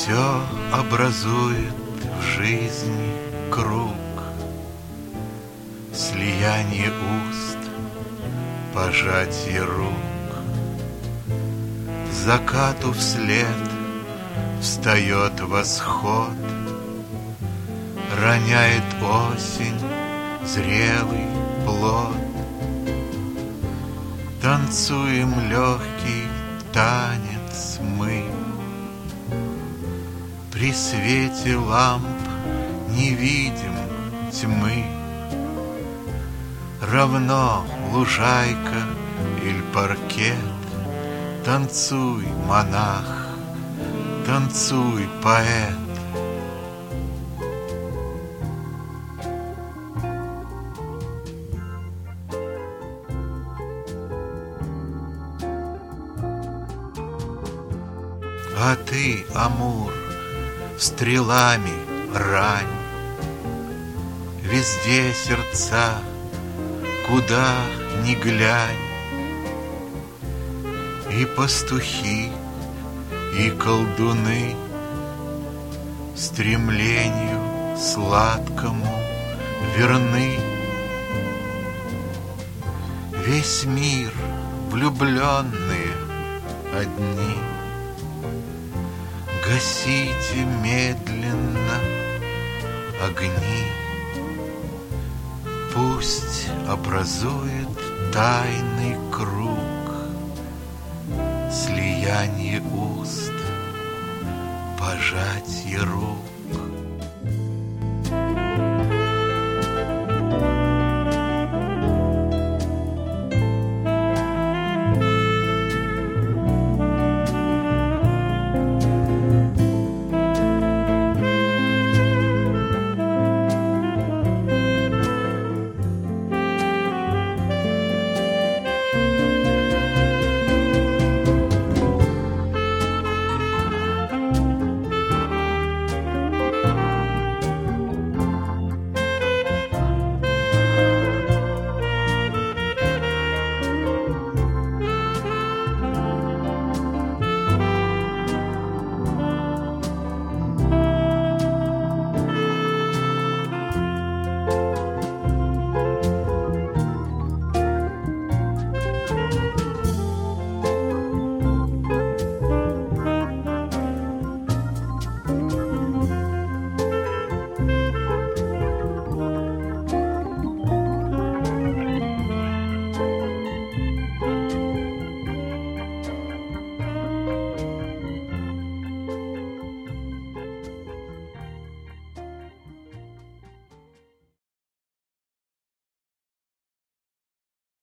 Все образует в жизни круг, слияние уст, пожатие рук. Закату вслед встает восход, роняет осень зрелый плод. Танцуем легкий танец мы, при свете ламп не видим тьмы. Равно лужайка или паркет, танцуй, монах, танцуй, поэт. А ты, Амур, стрелами рань, везде сердца, куда ни глянь. И пастухи, и колдуны стремлению сладкому верны. Весь мир влюбленные одни. Гасите медленно огни, пусть образует тайный круг, слияние уст, пожатие рук.